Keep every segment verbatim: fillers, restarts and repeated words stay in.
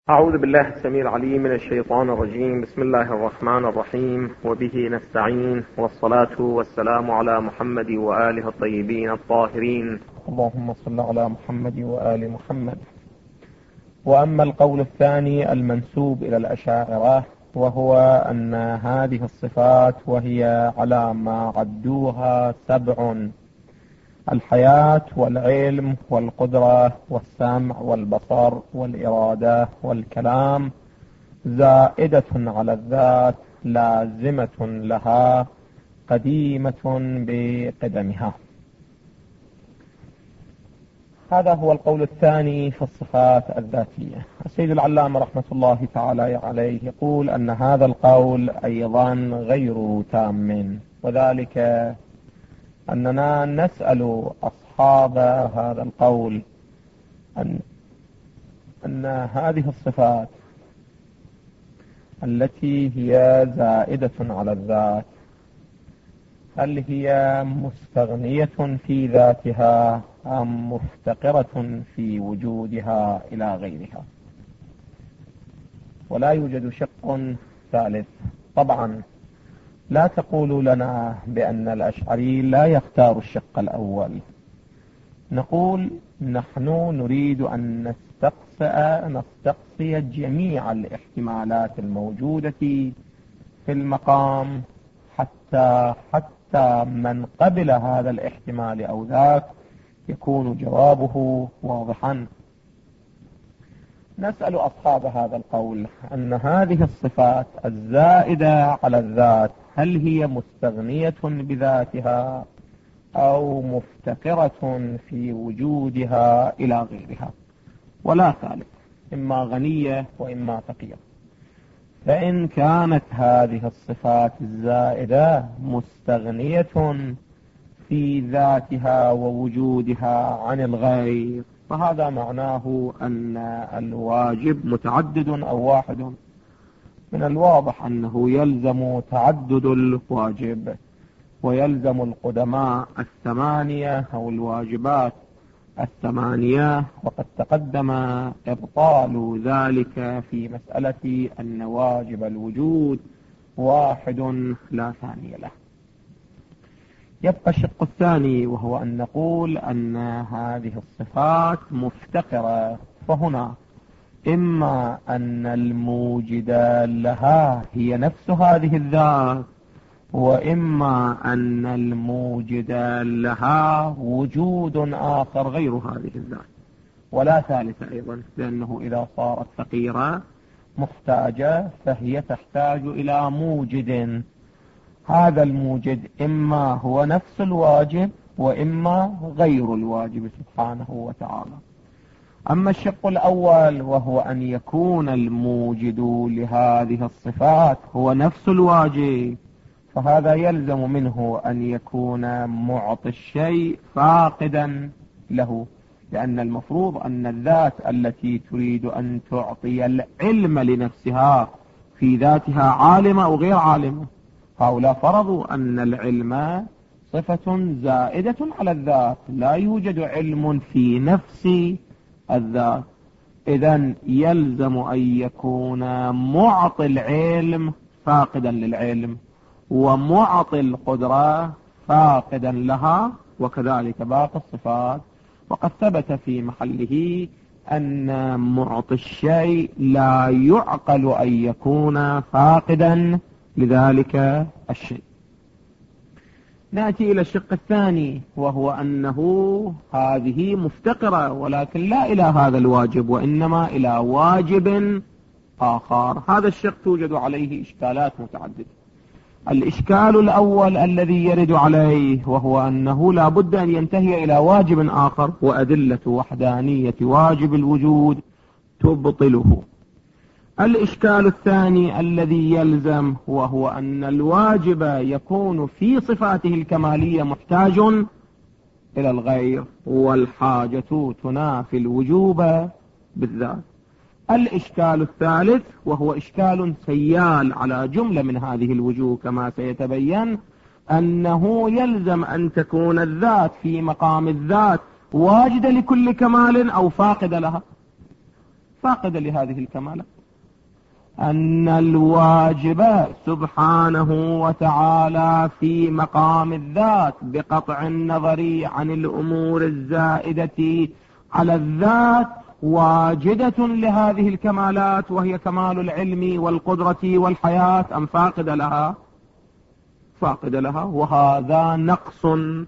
أعوذ بالله السميع العليم من الشيطان الرجيم. بسم الله الرحمن الرحيم، وبه نستعين، والصلاة والسلام على محمد وآله الطيبين الطاهرين. اللهم صل على محمد وآل محمد. وأما القول الثاني المنسوب إلى الأشاعرة، وهو أن هذه الصفات وهي على ما عدوها سبع: الحياة والعلم والقدرة والسمع والبصر والإرادة والكلام، زائدة على الذات، لازمة لها، قديمة بقدمها. هذا هو القول الثاني في الصفات الذاتية. السيد العلامة رحمة الله تعالى عليه يقول أن هذا القول أيضا غير تام، وذلك أننا نسأل أصحاب هذا القول أن, أن هذه الصفات التي هي زائدة على الذات، هل هي مستغنية في ذاتها أم مفتقرة في وجودها إلى غيرها؟ ولا يوجد شق ثالث. طبعا لا تقولوا لنا بأن الأشعري لا يختار الشق الأول. نقول نحن نريد أن نستقصي, نستقصي جميع الاحتمالات الموجودة في المقام، حتى حتى من قبل هذا الاحتمال أو ذاك يكون جوابه واضحا. نسأل أصحاب هذا القول أن هذه الصفات الزائدة على الذات هل هي مستغنية بذاتها أو مفتقرة في وجودها إلى غيرها؟ ولا ثالث، إما غنية وإما فقيرة. فإن كانت هذه الصفات الزائدة مستغنية في ذاتها ووجودها عن الغير، فهذا معناه أن الواجب متعدد أو واحد. من الواضح أنه يلزم تعدد الواجب، ويلزم القدماء الثمانية أو الواجبات الثمانية، وقد تقدم إبطال ذلك في مسألة أن واجب الوجود واحد لا ثاني له. يبقى الشق الثاني، وهو أن نقول أن هذه الصفات مفتقرة. فهنا إما أن الموجد لها هي نفس هذه الذات، وإما أن الموجد لها وجود آخر غير هذه الذات، ولا ثالث أيضا، لأنه إذا صارت فقيرة محتاجة فهي تحتاج إلى موجد. هذا الموجد إما هو نفس الواجب وإما غير الواجب سبحانه وتعالى. أما الشق الأول، وهو أن يكون الموجد لهذه الصفات هو نفس الواجب، فهذا يلزم منه أن يكون معطي الشيء فاقدا له، لأن المفروض أن الذات التي تريد أن تعطي العلم لنفسها في ذاتها عالمة أو غير عالمة. هؤلاء فرضوا أن العلم صفة زائدة على الذات، لا يوجد علم في نفس الذات. إذن يلزم أن يكون معطي العلم فاقدا للعلم، ومعطي القدرة فاقدا لها، وكذلك باقي الصفات. وقد ثبت في محله أن معطي الشيء لا يعقل أن يكون فاقدا لذلك الشيء. نأتي إلى الشق الثاني، وهو أنه هذه مفتقرة، ولكن لا إلى هذا الواجب وإنما إلى واجب آخر. هذا الشق توجد عليه إشكالات متعددة. الإشكال الأول الذي يرد عليه، وهو أنه لا بد أن ينتهي إلى واجب آخر، وأدلة وحدانية واجب الوجود تبطله. الإشكال الثاني الذي يلزم، وهو أن الواجب يكون في صفاته الكمالية محتاج إلى الغير، والحاجة تنافي الوجوب بالذات. الإشكال الثالث، وهو إشكال سيال على جملة من هذه الوجوه كما سيتبين، أنه يلزم أن تكون الذات في مقام الذات واجدة لكل كمال أو فاقدة لها. فاقدة لهذه الكمالات. أن الواجب سبحانه وتعالى في مقام الذات بقطع النظر عن الأمور الزائدة على الذات واجدة لهذه الكمالات، وهي كمال العلم والقدرة والحياة، أم فاقد لها؟ فاقد لها، وهذا نقص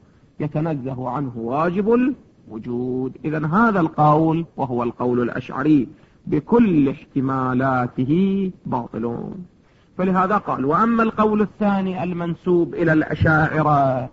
يتنزه عنه واجب الوجود. إذن هذا القول وهو القول الأشعري بكل احتمالاته باطل. فلهذا قال: وأما القول الثاني المنسوب إلى الأشاعرة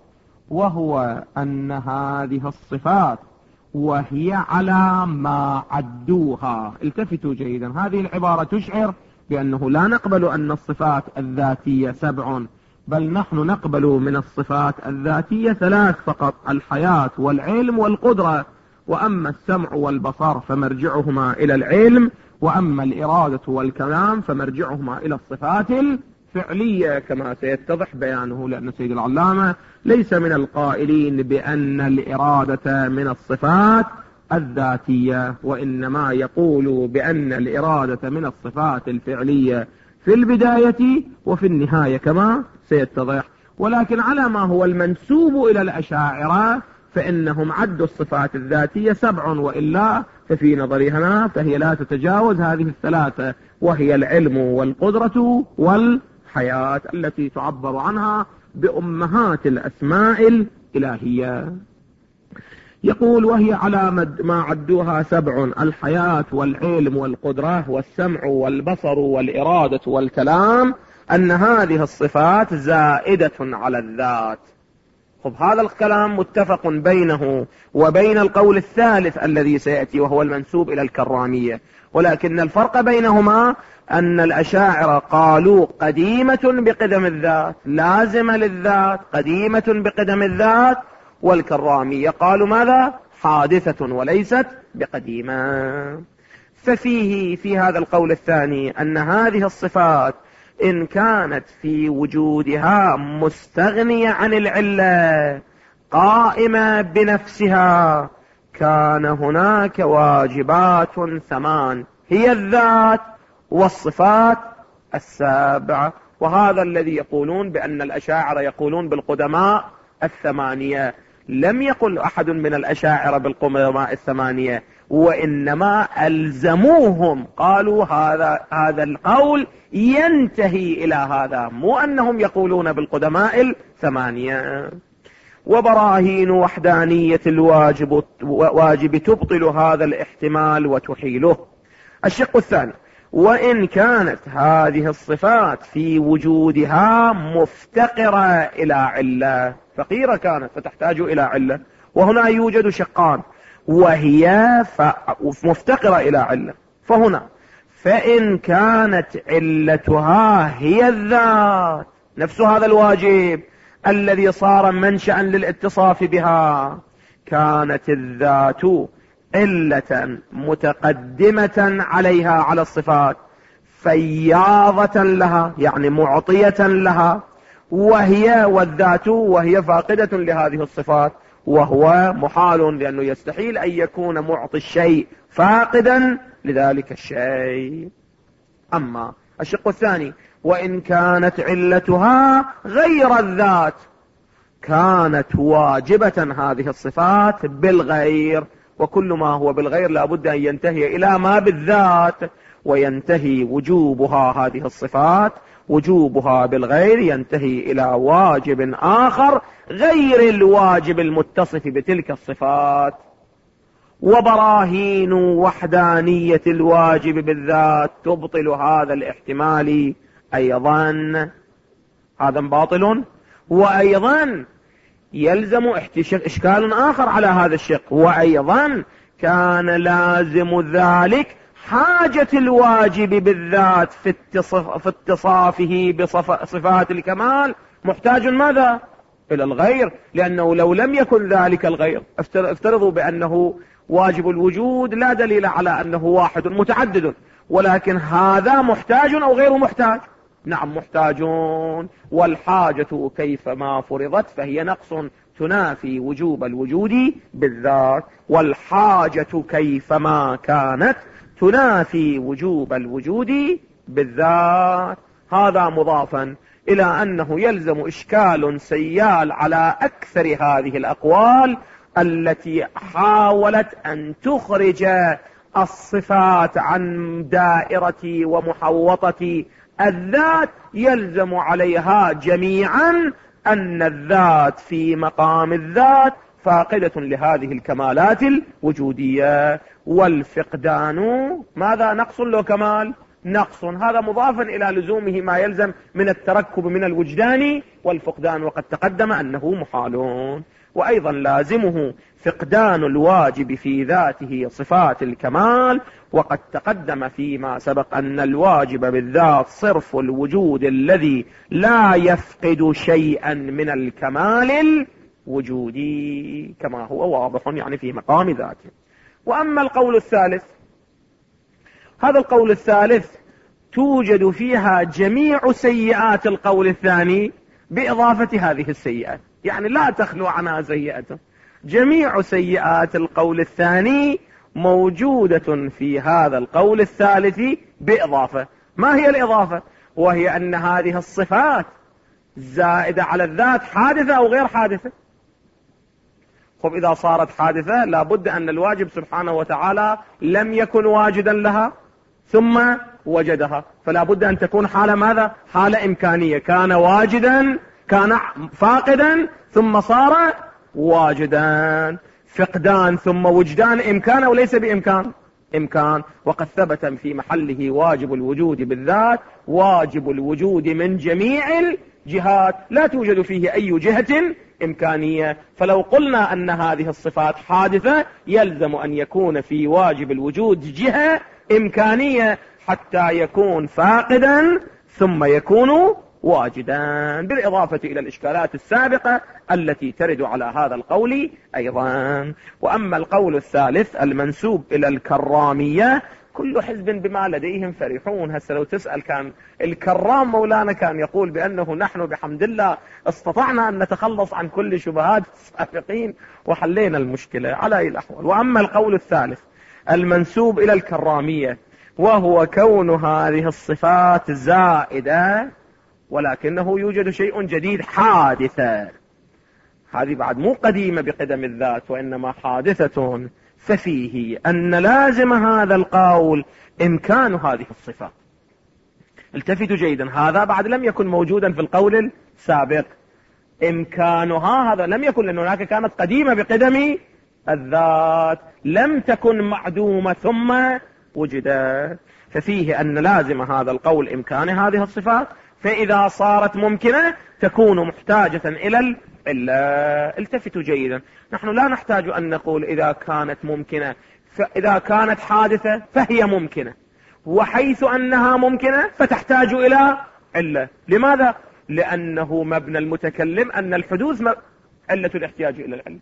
وهو أن هذه الصفات وهي على ما عدوها. التفتوا جيدا، هذه العبارة تشعر بأنه لا نقبل أن الصفات الذاتية سبع، بل نحن نقبل من الصفات الذاتية ثلاث فقط: الحياة والعلم والقدرة. وأما السمع والبصر فمرجعهما إلى العلم، وأما الإرادة والكلام فمرجعهما إلى الصفات الفعلية، كما سيتضح بيانه، لأن سيد العلامة ليس من القائلين بأن الإرادة من الصفات الذاتية، وإنما يقول بأن الإرادة من الصفات الفعلية في البداية وفي النهاية كما سيتضح. ولكن على ما هو المنسوب إلى الأشاعرة فإنهم عدوا الصفات الذاتية سبع، وإلا ففي نظرنا فهي لا تتجاوز هذه الثلاثة، وهي العلم والقدرة والحياة، التي تعبر عنها بأمهات الأسماء الإلهية. يقول: وهي على ما عدوها سبع: الحياة والعلم والقدرة والسمع والبصر والإرادة والكلام، أن هذه الصفات زائدة على الذات. خب، هذا الكلام متفق بينه وبين القول الثالث الذي سيأتي وهو المنسوب إلى الكرامية، ولكن الفرق بينهما أن الأشاعرة قالوا قديمة بقدم الذات، لازمة للذات، قديمة بقدم الذات، والكرامية قالوا ماذا؟ حادثة وليست بقديمة. ففيه في هذا القول الثاني أن هذه الصفات إن كانت في وجودها مستغنية عن العلة قائمة بنفسها، كان هناك واجبات ثمان، هي الذات والصفات السابعة. وهذا الذي يقولون بأن الأشاعرة يقولون بالقدماء الثمانية. لم يقل أحد من الأشاعرة بالقدماء الثمانية، وإنما ألزموهم، قالوا هذا هذا القول ينتهي إلى هذا، مو أنهم يقولون بالقدماء الثمانية. وبراهين وحدانية الواجب واجب تبطل هذا الاحتمال وتحيله. الشق الثاني: وإن كانت هذه الصفات في وجودها مفتقرة إلى علة، فقيرة كانت فتحتاج إلى علة، وهنا يوجد شقان، وهي مفتقرة إلى علة. فهنا فإن كانت علتها هي الذات، نفس هذا الواجب الذي صار منشأ للاتصاف بها، كانت الذات علة متقدمة عليها على الصفات، فياضة لها يعني معطية لها، وهي والذات وهي فاقدة لهذه الصفات، وهو محال، لأنه يستحيل أن يكون معطي الشيء فاقدا لذلك الشيء. أما الشق الثاني: وإن كانت علتها غير الذات، كانت واجبة هذه الصفات بالغير، وكل ما هو بالغير لابد أن ينتهي إلى ما بالذات، وينتهي وجوبها هذه الصفات، وجوبها بالغير ينتهي إلى واجب آخر غير الواجب المتصف بتلك الصفات. وبراهين وحدانية الواجب بالذات تبطل هذا الاحتمال أيضا. هذا باطل. وأيضا يلزم إشكال آخر على هذا الشق: وأيضا كان لازم ذلك حاجة الواجب بالذات في اتصافه بصفات الكمال، محتاج ماذا؟ إلى الغير، لأنه لو لم يكن ذلك الغير، افترضوا بأنه واجب الوجود لا دليل على أنه واحد متعدد، ولكن هذا محتاج أو غير محتاج؟ نعم محتاجون. والحاجة كيفما فرضت فهي نقص تنافي وجوب الوجود بالذات، والحاجة كيفما كانت تنافي وجوب الوجود بالذات. هذا مضافا إلى أنه يلزم إشكال سيال على أكثر هذه الأقوال التي حاولت أن تخرج الصفات عن دائرة ومحوطة الذات. يلزم عليها جميعا أن الذات في مقام الذات فاقدة لهذه الكمالات الوجودية، والفقدان ماذا؟ نقص لو كمال؟ نقص. هذا مضافا إلى لزومه ما يلزم من التركب من الوجدان والفقدان، وقد تقدم أنه محال. وأيضا لازمه فقدان الواجب في ذاته صفات الكمال، وقد تقدم فيما سبق أن الواجب بالذات صرف الوجود الذي لا يفقد شيئا من الكمال الوجودي كما هو واضح يعني في مقام ذاته. وأما القول الثالث، هذا القول الثالث توجد فيها جميع سيئات القول الثاني بإضافة هذه السيئات، يعني لا تخلو عنها سيئة. جميع سيئات القول الثاني موجودة في هذا القول الثالث بإضافة. ما هي الإضافة؟ وهي أن هذه الصفات زائدة على الذات حادثة أو غير حادثة. خب إذا صارت حادثة لابد أن الواجب سبحانه وتعالى لم يكن واجدا لها ثم وجدها، فلا بد أن تكون حالة ماذا؟ حالة إمكانية. كان واجدا، كان فاقدا ثم صار واجدا. فقدان ثم وجدان إمكان وليس بإمكان؟ إمكان. وقد ثبت في محله واجب الوجود بالذات، واجب الوجود من جميع الجهات، لا توجد فيه أي جهة إمكانية. فلو قلنا أن هذه الصفات حادثة يلزم أن يكون في واجب الوجود جهة إمكانية حتى يكون فاقدا ثم يكون واجدا، بالإضافة إلى الإشكالات السابقة التي ترد على هذا القول أيضا. وأما القول الثالث المنسوب إلى الكرامية، كل حزب بما لديهم فرحون. هسه لو تسأل كان الكرام مولانا كان يقول بأنه نحن بحمد الله استطعنا أن نتخلص عن كل شبهات السابقين وحلينا المشكلة على أي الأحوال. وأما القول الثالث المنسوب إلى الكرامية، وهو كون هذه الصفات زائدة ولكنه يوجد شيء جديد حادثة، هذه بعد مو قديمة بقدم الذات وإنما حادثة، ففيه أن لازم هذا القول إمكان هذه الصفات. التفتوا جيدا، هذا بعد لم يكن موجودا في القول السابق. إمكانها هذا لم يكن، لأن هناك كانت قديمة بقدم الذات، لم تكن معدومة ثم وجدت. ففيه أن لازم هذا القول إمكان هذه الصفات، فإذا صارت ممكنة تكون محتاجة إلى العلة. التفتوا جيدا، نحن لا نحتاج أن نقول إذا كانت ممكنة، فإذا كانت حادثة فهي ممكنة، وحيث أنها ممكنة فتحتاج إلى علة. لماذا؟ لأنه مبنى المتكلم أن الحدوث علة الاحتياج إلى العلة.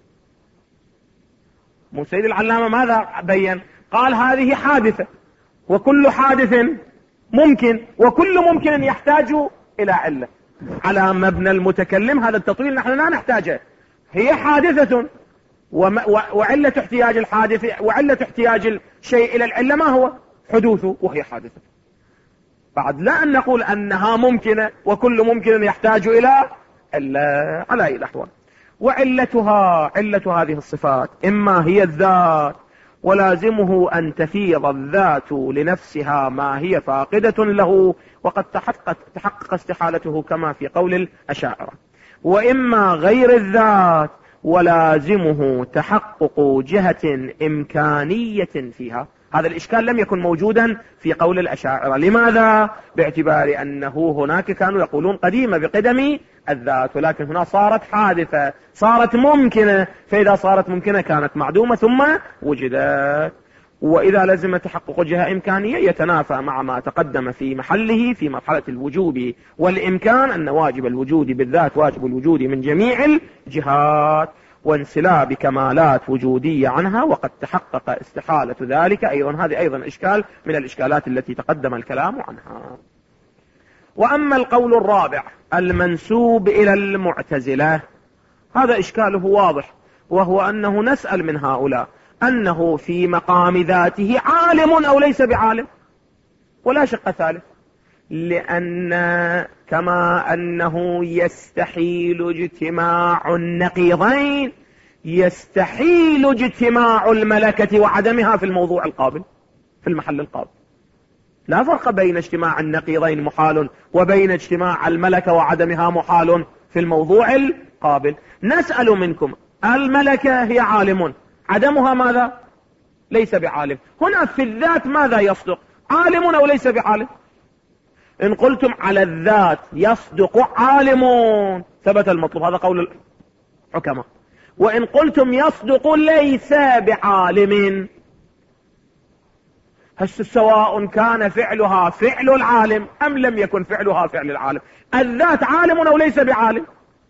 مو سيد العلامة ماذا بين؟ قال هذه حادثة، وكل حادث ممكن، وكل ممكن يحتاج إلى علة. على مبنى المتكلم هذا التطويل نحن لا نحتاجه، هي حادثة وعلة احتياج الحادث، وعلة احتياج الشيء إلى العلة ما هو؟ حدوثه، وهي حادثة. بعد لا أن نقول أنها ممكنة وكل ممكن يحتاج إلى علة على أي الأحوال. وعلتها، علة هذه الصفات إما هي الذات، ولازمه أن تفيض الذات لنفسها ما هي فاقدة له، وقد تحقق, تحقق استحالته كما في قول الأشاعرة. وإما غير الذات، ولازمه تحقق جهة إمكانية فيها. هذا الإشكال لم يكن موجودا في قول الأشاعرة. لماذا؟ باعتبار أنه هناك كانوا يقولون قديمة بقدم الذات، ولكن هنا صارت حادثة، صارت ممكنة، فإذا صارت ممكنة كانت معدومة ثم وجدت. وإذا لزم تحقق جهة إمكانية يتنافى مع ما تقدم في محله في مرحلة الوجوب والإمكان، أن واجب الوجود بالذات واجب الوجود من جميع الجهات، وانسلاب كمالات وجودية عنها، وقد تحقق استحالة ذلك أيضا. هذه أيضا إشكال من الإشكالات التي تقدم الكلام عنها. وأما القول الرابع المنسوب إلى المعتزلة، هذا إشكاله واضح، وهو أنه نسأل من هؤلاء أنه في مقام ذاته عالم أو ليس بعالم، ولا شق ثالث، لأن كما أنه يستحيل اجتماع النقيضين يستحيل اجتماع الملكة وعدمها في الموضوع القابل، في المحل القابل. لا فرق بين اجتماع النقيضين محال وبين اجتماع الملكة وعدمها محال في الموضوع القابل. نسأل منكم، الملكة هي عالم، عدمها ماذا؟ ليس بعالم. هنا في الذات ماذا يصدق؟ عالم أو ليس بعالم؟ إن قلتم على الذات يصدق عالم ثبت المطلوب، هذا قول الحكماء. وإن قلتم يصدق ليس بعالم، هس سواء كان فعلها فعل العالم أم لم يكن فعلها فعل العالم، الذات عالم أو ليس بعالم؟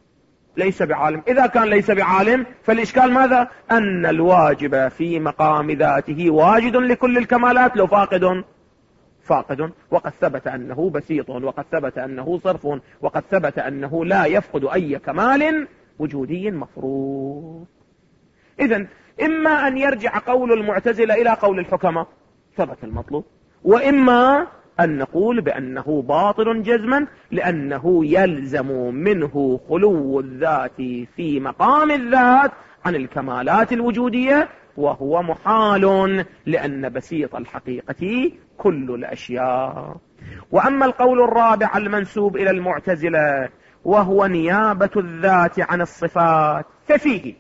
ليس بعالم. إذا كان ليس بعالم فالإشكال ماذا؟ أن الواجب في مقام ذاته واجد لكل الكمالات، لو فاقد فاقد، وقد ثبت أنه بسيط، وقد ثبت أنه صرف، وقد ثبت أنه لا يفقد أي كمال وجودي مفروض. إذن إما أن يرجع قول المعتزلة إلى قول الحكماء ثبت المطلوب، وإما أن نقول بأنه باطل جزما، لأنه يلزم منه خلو الذات في مقام الذات عن الكمالات الوجودية، وهو محال، لأن بسيط الحقيقة كل الأشياء. وأما القول الرابع المنسوب إلى المعتزلة وهو نيابة الذات عن الصفات، ففيه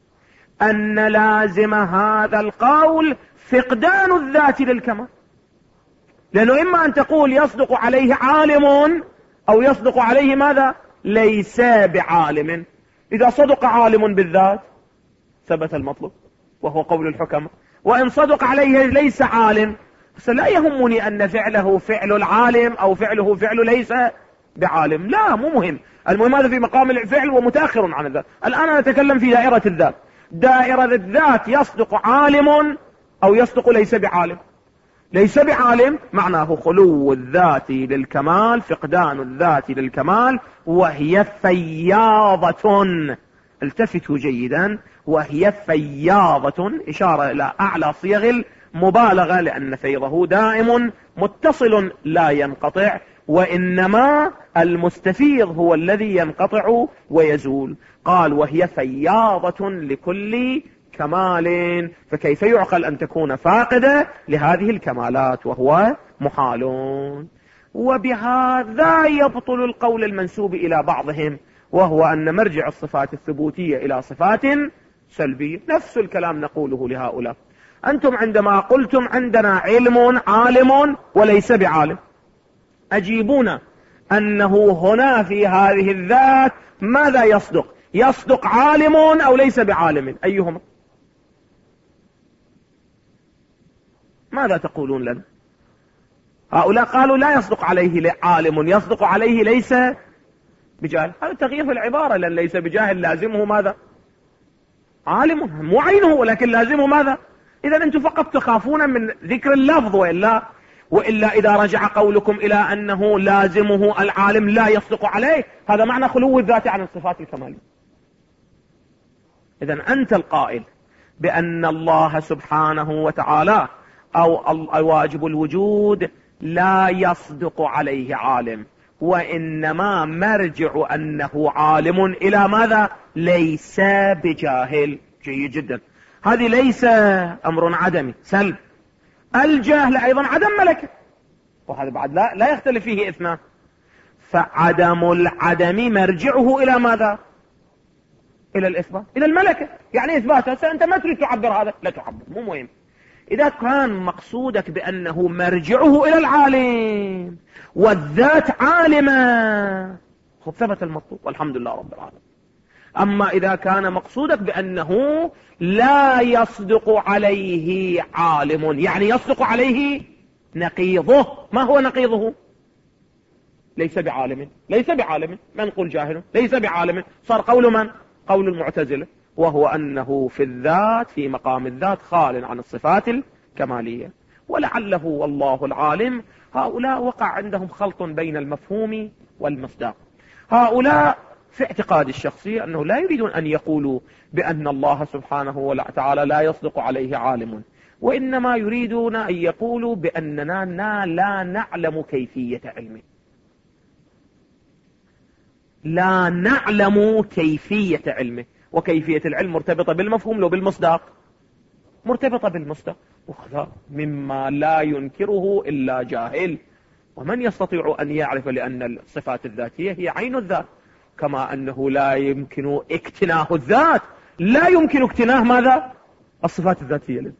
أن لازم هذا القول فقدان الذات للكمال، لأنه إما أن تقول يصدق عليه عالم أو يصدق عليه ماذا؟ ليس بعالم. إذا صدق عالم بالذات ثبت المطلوب وهو قول الحكم، وإن صدق عليه ليس عالم فلا يهمني أن فعله فعل العالم أو فعله فعل ليس بعالم، لا مو مهم، المهم هذا في مقام الفعل ومتأخر عن الذات. الآن أنا أتكلم في دائرة الذات، دائرة الذات يصدق عالم أو يصدق ليس بعالم. ليس بعالم معناه خلو الذات للكمال، فقدان الذات للكمال، وهي فياضة، التفتوا جيدا، وهي فياضة، إشارة إلى أعلى صيغ المبالغة، لأن فيضه دائم متصل لا ينقطع، وإنما المستفيض هو الذي ينقطع ويزول. قال وهي فياضة لكل كمال، فكيف يعقل أن تكون فاقدة لهذه الكمالات وهو محال. وبهذا يبطل القول المنسوب إلى بعضهم، وهو أن مرجع الصفات الثبوتية إلى صفات سلبية. نفس الكلام نقوله لهؤلاء. أنتم عندما قلتم عندنا علم عالم وليس بعالم، أجيبونا أنه هنا في هذه الذات ماذا يصدق؟ يصدق عالم أو ليس بعالم؟ أيهما؟ ماذا تقولون لنا؟ هؤلاء قالوا لا يصدق عليه عالم، يصدق عليه ليس بجاهل. هذا تغيير في العبارة، لأن ليس بجاهل لازمه ماذا؟ عالم، مو عينه ولكن لازمه ماذا؟ إذا أنتم فقط تخافون من ذكر اللفظ، وإلا وإلا إذا رجع قولكم إلى أنه لازمه العالم لا يصدق عليه، هذا معنى خلو الذات عن الصفات الكمالية. إذا أنت القائل بأن الله سبحانه وتعالى أو الواجب الوجود لا يصدق عليه عالم، وإنما مرجع أنه عالم إلى ماذا؟ ليس بجاهل. جيد جدا، هذه ليس أمر عدمي سلب، الجهل أيضا عدم ملكة، وهذا بعد لا, لا يختلف فيه اثنان. فعدم العدم مرجعه إلى ماذا؟ إلى الإثبات، إلى الملكة. يعني إثباتها أنت ما تريد تعبر هذا، لا تعبر، مو مهم. إذا كان مقصودك بأنه مرجعه إلى العالم والذات عالمة خب ثبت المطلوب والحمد لله رب العالمين. أما إذا كان مقصودك بأنه لا يصدق عليه عالم، يعني يصدق عليه نقيضه، ما هو نقيضه؟ ليس بعالم. ليس بعالم من قل جاهل، ليس بعالم، صار قول من؟ قول المعتزلة، وهو أنه في الذات في مقام الذات خال عن الصفات الكمالية. ولعله والله العالم هؤلاء وقع عندهم خلط بين المفهوم والمصداق. هؤلاء في اعتقاد الشخصي أنه لا يريدون أن يقولوا بأن الله سبحانه وتعالى لا يصدق عليه عالم، وإنما يريدون أن يقولوا بأننا لا نعلم كيفية علمه، لا نعلم كيفية علمه. وكيفية العلم مرتبطة بالمفهوم لو بالمصداق، مرتبطة بالمصداق، وهذا مما لا ينكره إلا جاهل. ومن يستطيع أن يعرف؟ لأن الصفات الذاتية هي عين الذات، كما أنه لا يمكن اكتناه الذات، لا يمكن اكتناه ماذا؟ الصفات الذاتية للذات.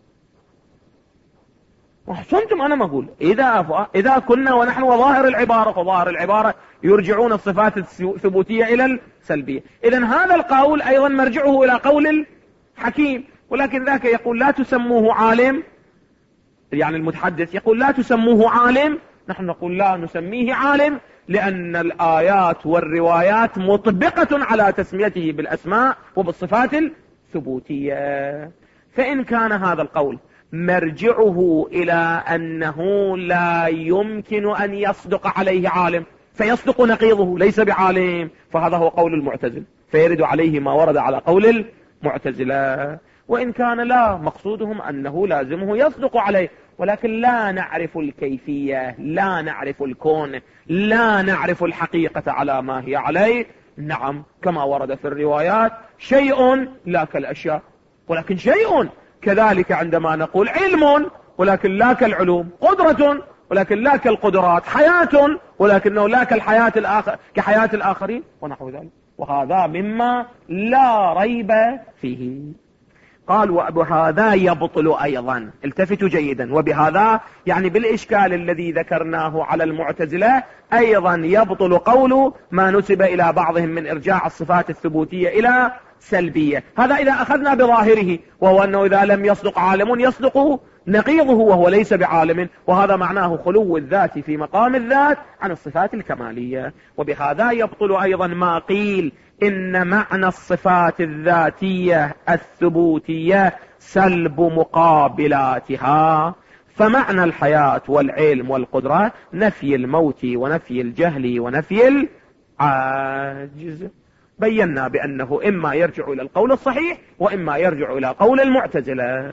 وحسنتم أنا ما أقول إذا, إذا كنا ونحن وظاهر العبارة، فظاهر العبارة يرجعون الصفات الثبوتية إلى السلبية. إذن هذا القول أيضا مرجعه إلى قول الحكيم، ولكن ذاك يقول لا تسموه عالم، يعني المتحدث يقول لا تسموه عالم، نحن نقول لا نسميه عالم، لأن الآيات والروايات مطبقة على تسميته بالأسماء وبالصفات الثبوتية. فإن كان هذا القول مرجعه إلى أنه لا يمكن أن يصدق عليه عالم فيصدق نقيضه ليس بعالم، فهذا هو قول المعتزلة، فيرد عليه ما ورد على قول المعتزلة. وإن كان لا، مقصودهم أنه لازمه يصدق عليه، ولكن لا نعرف الكيفية، لا نعرف الكون، لا نعرف الحقيقة على ما هي عليه. نعم، كما ورد في الروايات شيء لا كالأشياء، ولكن شيء. كذلك عندما نقول علم ولكن لا كالعلوم، قدرة ولكن لا كالقدرات، حياة ولكنه لا كالحياة الآخر كحياة الآخرين، ونحو ذلك. وهذا مما لا ريب فيه. قال وبهذا يبطل أيضا، التفتوا جيدا، وبهذا يعني بالإشكال الذي ذكرناه على المعتزلة أيضا يبطل قول ما نسب إلى بعضهم من إرجاع الصفات الثبوتية إلى سلبية. هذا إذا أخذنا بظاهره، وهو أنه إذا لم يصدق عالم يصدق نقيضه وهو ليس بعالم، وهذا معناه خلو الذات في مقام الذات عن الصفات الكمالية. وبهذا يبطل أيضا ما قيل إن معنى الصفات الذاتية الثبوتية سلب مقابلاتها، فمعنى الحياة والعلم والقدرة نفي الموت ونفي الجهل ونفي العاجز. بينا بأنه إما يرجع إلى القول الصحيح وإما يرجع إلى قول المعتزلة.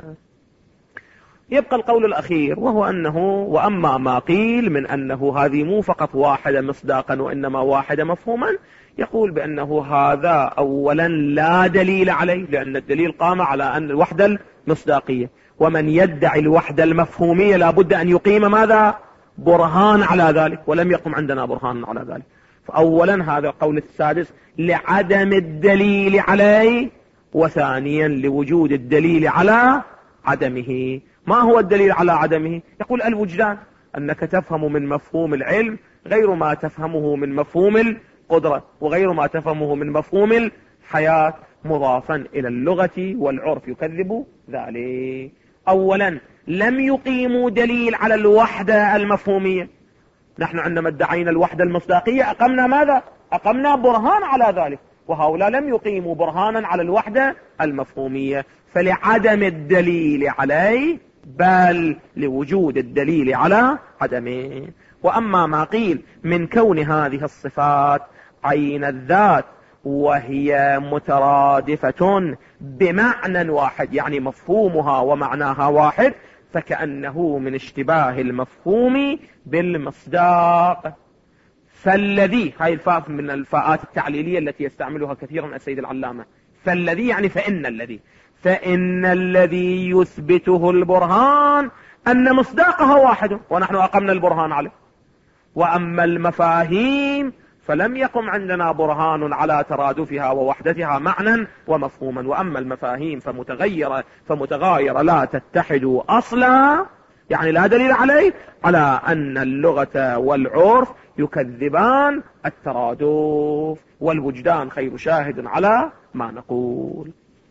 يبقى القول الأخير، وهو أنه وأما ما قيل من أنه هذه مو فقط واحدة مصداقا وإنما واحدة مفهوما، يقول بأنه هذا أولا لا دليل عليه، لأن الدليل قام على أن الوحدة المصداقية، ومن يدعي الوحدة المفهومية لابد أن يقيم ماذا؟ برهان على ذلك، ولم يقم عندنا برهان على ذلك. فأولا هذا القول السادس لعدم الدليل عليه، وثانيا لوجود الدليل على عدمه. ما هو الدليل على عدمه؟ يقول الوجدان، أنك تفهم من مفهوم العلم غير ما تفهمه من مفهوم القدرة، وغير ما تفهمه من مفهوم الحياة، مضافا إلى اللغة والعرف يكذب ذلك. أولا لم يقيموا دليل على الوحدة المفهومية. نحن عندما ادعينا الوحدة المصداقية أقمنا ماذا؟ أقمنا برهان على ذلك، وهؤلاء لم يقيموا برهانا على الوحدة المفهومية، فلعدم الدليل عليه بل لوجود الدليل على عدمه. وأما ما قيل من كون هذه الصفات عين الذات وهي مترادفة بمعنى واحد، يعني مفهومها ومعناها واحد، فكأنه من اشتباه المفهوم بالمصداق. فالذي، هاي الفاء من الفاءات التعليلية التي يستعملها كثيرا السيد العلامة، فالذي يعني فإن الذي، فإن الذي يثبته البرهان أن مصداقها واحد ونحن أقمنا البرهان عليه. وأما المفاهيم فلم يقم عندنا برهان على ترادفها ووحدتها معنى ومفهوما. وأما المفاهيم فمتغيرة فمتغايرة لا تتحد أصلا، يعني لا دليل عليه، على أن اللغة والعرف يكذبان الترادف، والوجدان خير شاهد على ما نقول.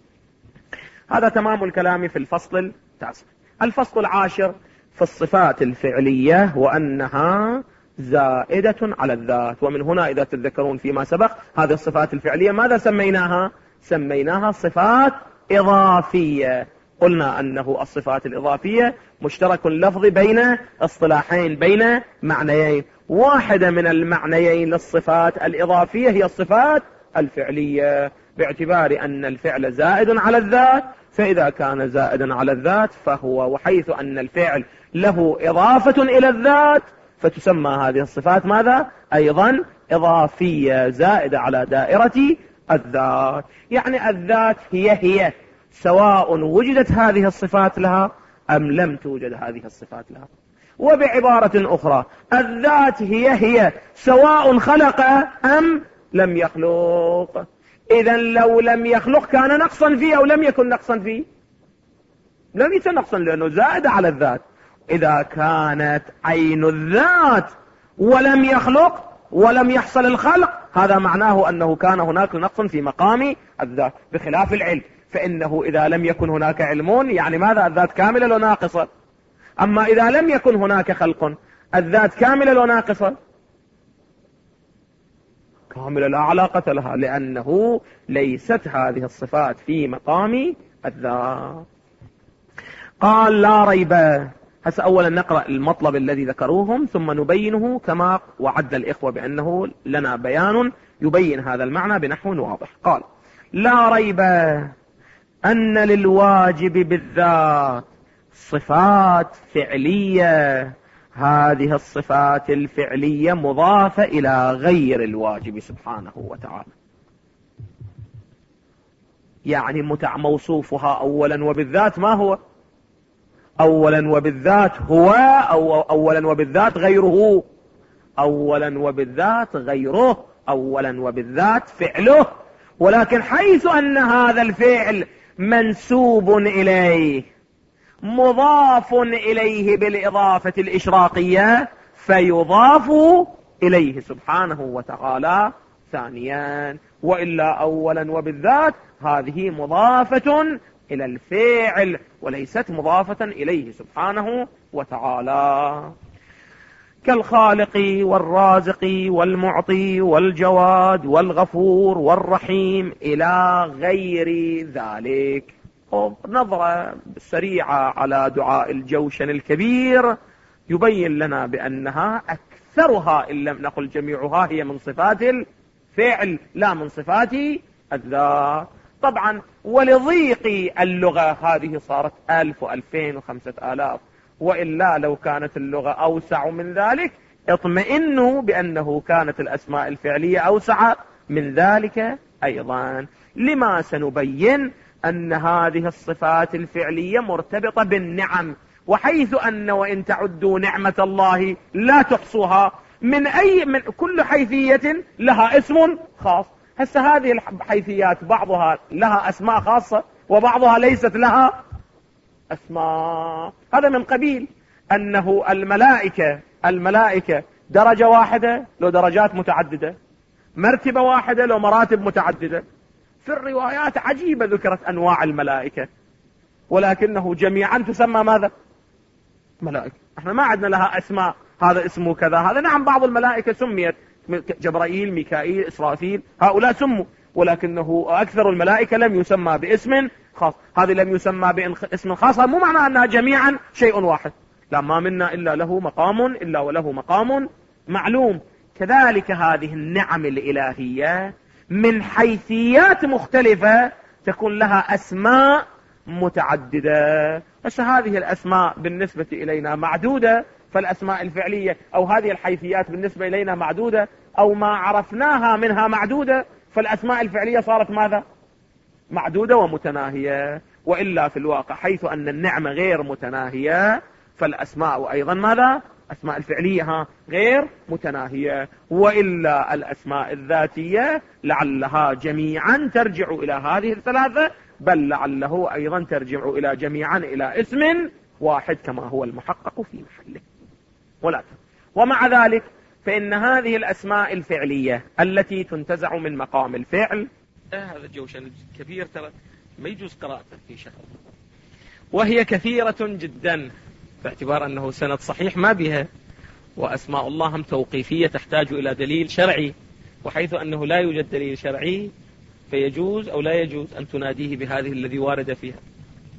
هذا تمام الكلام في الفصل التاسع. الفصل العاشر في الصفات الفعلية، وأنها زائدة على الذات. ومن هنا إذا تتذكرون فيما سبق هذه الصفات الفعلية ماذا سميناها؟ سميناها صفات إضافية، قلنا أنه الصفات الإضافية مشترك لفظي بين اصطلاحين، بين معنيين. واحدة من المعنيين للصفات الإضافية هي الصفات الفعلية، باعتبار أن الفعل زائد على الذات، فإذا كان زائدا على الذات فهو، وحيث أن الفعل له إضافة إلى الذات فتسمى هذه الصفات ماذا؟ أيضا إضافية زائدة على دائرة الذات. يعني الذات هي هي سواء وجدت هذه الصفات لها أم لم توجد هذه الصفات لها. وبعبارة أخرى، الذات هي هي سواء خلق أم لم يخلق. إذا لو لم يخلق كان نقصا فيه أو لم يكن نقصا فيه؟ لم يكن نقصا لأنه زائد على الذات. إذا كانت عين الذات ولم يخلق ولم يحصل الخلق، هذا معناه أنه كان هناك نقص في مقام الذات، بخلاف العلم، فإنه إذا لم يكن هناك علم يعني ماذا؟ الذات كاملة وناقصة. أما إذا لم يكن هناك خلق، الذات كاملة وناقصة؟ كاملة لا علاقة لها، لأنه ليست هذه الصفات في مقام الذات. قال لا ريب. هسه أولا نقرأ المطلب الذي ذكروهم ثم نبينه كما وعد الإخوة بأنه لنا بيان يبين هذا المعنى بنحو واضح. قال لا ريب أن للواجب بالذات صفات فعلية، هذه الصفات الفعلية مضافة إلى غير الواجب سبحانه وتعالى. يعني متع موصوفها أولا وبالذات ما هو؟ أولا وبالذات هو، أو أولا وبالذات غيره، أولا وبالذات غيره، أولا وبالذات فعله. ولكن حيث أن هذا الفعل منسوب إليه مضاف إليه بالإضافة الإشراقية فيضاف إليه سبحانه وتعالى ثانيا. وإلا أولا وبالذات هذه مضافة إلى الفعل وليست مضافة إليه سبحانه وتعالى، كالخالق والرازق والمعطي والجواد والغفور والرحيم إلى غير ذلك. نظرة سريعة على دعاء الجوشن الكبير يبين لنا بأنها أكثرها إن لم نقل جميعها هي من صفات الفعل لا من صفات الذات. طبعا ولضيق اللغة هذه صارت ألف وألفين وخمسة آلاف، وإلا لو كانت اللغة أوسع من ذلك اطمئنوا بأنه كانت الأسماء الفعلية أوسع من ذلك أيضا. لما سنبين أن هذه الصفات الفعلية مرتبطة بالنعم، وحيث أن وإن تعدوا نعمة الله لا تحصوها، من أي من كل حيثية لها اسم خاص. هسه هذه الحيثيات بعضها لها أسماء خاصة وبعضها ليست لها أسماء. هذا من قبيل أنه الملائكة الملائكة درجة واحدة لو درجات متعددة، مرتبة واحدة لو مراتب متعددة. في الروايات عجيبة ذكرت أنواع الملائكة، ولكنه جميعا تسمى ماذا؟ ملائكة. احنا ما عندنا لها أسماء، هذا اسمه كذا، هذا نعم بعض الملائكة سميت، جبرائيل ميكائيل إسرافيل هؤلاء سموا، ولكنه أكثر الملائكة لم يسمى باسم خاص. هذه لم يسمى باسم خاص مو معنى أنها جميعا شيء واحد، لا ما منا إلا له مقام إلا وله مقام معلوم. كذلك هذه النعم الإلهية من حيثيات مختلفة تكون لها أسماء متعددة. بس هذه الأسماء بالنسبة إلينا معدودة، فالأسماء الفعلية أو هذه الحيثيات بالنسبة إلينا معدودة، أو ما عرفناها منها معدودة، فالأسماء الفعلية صارت ماذا؟ معدودة ومتناهية. وإلا في الواقع حيث أن النعمة غير متناهية فالأسماء أيضا ماذا؟ أسماء الفعلية ها غير متناهية. وإلا الأسماء الذاتية لعلها جميعا ترجع إلى هذه الثلاثة، بل لعله أيضا ترجع إلى جميعا إلى اسم واحد كما هو المحقق في محله. ولكن ومع ذلك فإن هذه الأسماء الفعلية التي تنتزع من مقام الفعل، هذا الجوشن الكبير ترى ما يجوز قراءته في شهر، وهي كثيرة جدا باعتبار أنه سند صحيح ما بها، وأسماء الله هم توقيفية تحتاج إلى دليل شرعي، وحيث أنه لا يوجد دليل شرعي فيجوز أو لا يجوز أن تناديه بهذه الذي وارد فيها.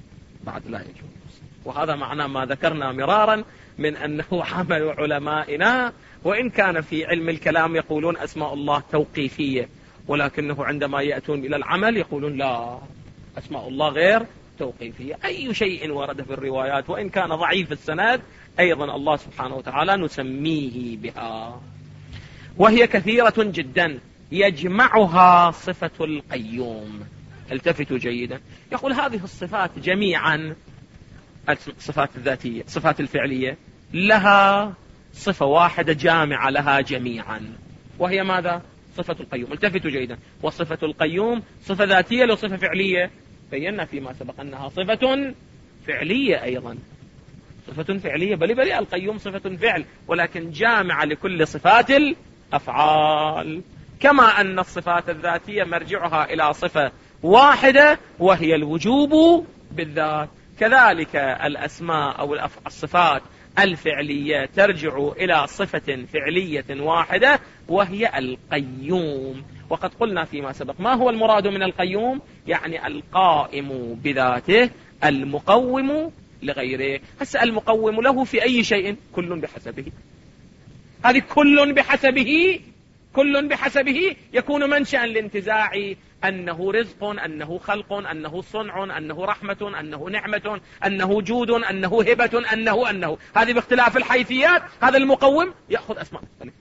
بعد لا يجوز. وهذا معنى ما ذكرنا مرارا من أنه عمل علمائنا، وإن كان في علم الكلام يقولون أسماء الله توقيفية، ولكنه عندما يأتون إلى العمل يقولون لا، أسماء الله غير توقيفية. أي شيء ورد في الروايات وإن كان ضعيف السند أيضا الله سبحانه وتعالى نسميه بها، وهي كثيرة جدا يجمعها صفة القيوم. التفتوا جيدا، يقول هذه الصفات جميعا، الصفات الذاتية الصفات الفعلية لها صفة واحدة جامعة لها جميعا، وهي ماذا؟ صفة القيوم. التفتوا جيدا، وصفة القيوم صفة ذاتية لو صفة فعلية؟ بينا فيما سبق أنها صفة فعلية أيضا، صفة فعلية، بل بل القيوم صفة فعل، ولكن جامعة لكل صفات الأفعال، كما أن الصفات الذاتية مرجعها إلى صفة واحدة وهي الوجوب بالذات، كذلك الأسماء أو الصفات الفعلية ترجع إلى صفة فعلية واحدة وهي القيوم. وقد قلنا فيما سبق ما هو المراد من القيوم، يعني القائم بذاته المقوم لغيره. هسه المقوم له في أي شيء؟ كل بحسبه، هذه كل بحسبه، كل بحسبه يكون منشأ لانتزاع أنه رزق، أنه خلق، أنه صنع، أنه رحمة، أنه نعمة، أنه جود، أنه هبة، أنه أنه هذه باختلاف الحيثيات. هذا المقوم يأخذ أسماء مختلفة،